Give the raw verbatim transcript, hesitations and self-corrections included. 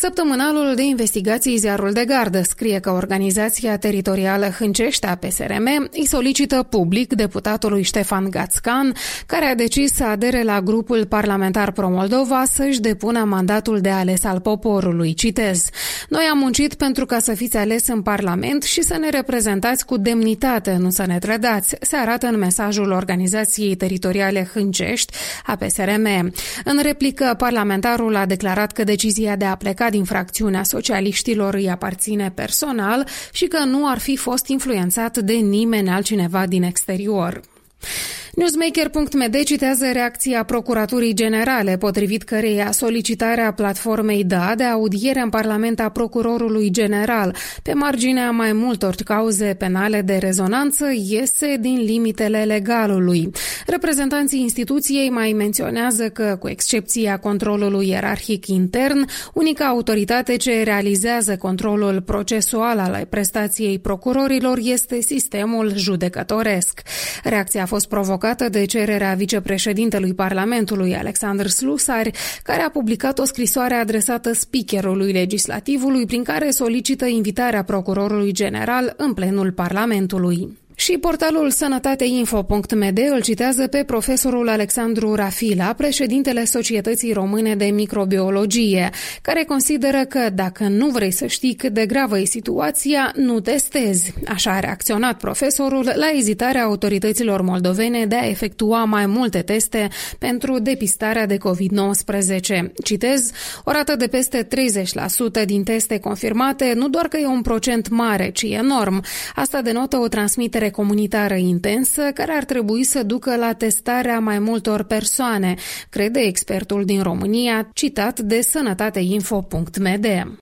Săptămânalul de investigații Ziarul de Gardă scrie că organizația teritorială Hâncești a P S R M îi solicită public deputatului Ștefan Gațcan, care a decis să adere la grupul parlamentar Pro-Moldova, să-și depună mandatul de ales al poporului. Citez: "Noi am muncit pentru ca să fiți ales în Parlament și să ne reprezentați cu demnitate, nu să ne trădați", se arată în mesajul organizației teritoriale Hâncești a P S R M. În replică, parlamentarul a declarat că decizia de a pleca din fracțiunea socialiștilor îi aparține personal și că nu ar fi fost influențat de nimeni altcineva din exterior. Newsmaker punct m d citează reacția Procuraturii Generale, potrivit căreia solicitarea platformei D A de audiere în Parlament a Procurorului General pe marginea mai multor cauze penale de rezonanță iese din limitele legalului. Reprezentanții instituției mai menționează că, cu excepția controlului ierarhic intern, unica autoritate ce realizează controlul procesual al prestației procurorilor este sistemul judecătoresc. Reacția a fost provocată de cererea vicepreședintelui Parlamentului, Alexandru Slusari, care a publicat o scrisoare adresată speakerului legislativului prin care solicită invitarea procurorului general în plenul Parlamentului. Și portalul sănătateinfo punct m d îl citează pe profesorul Alexandru Rafila, președintele Societății Române de Microbiologie, care consideră că dacă nu vrei să știi cât de gravă e situația, nu testezi. Așa a reacționat profesorul la ezitarea autorităților moldovene de a efectua mai multe teste pentru depistarea de covid nouăsprezece. Citez: "O rată de peste treizeci la sută din teste confirmate nu doar că e un procent mare, ci enorm. Asta denotă o transmitere comunitară intensă care ar trebui să ducă la testarea mai multor persoane", crede expertul din România, citat de sănătateinfo punct m d.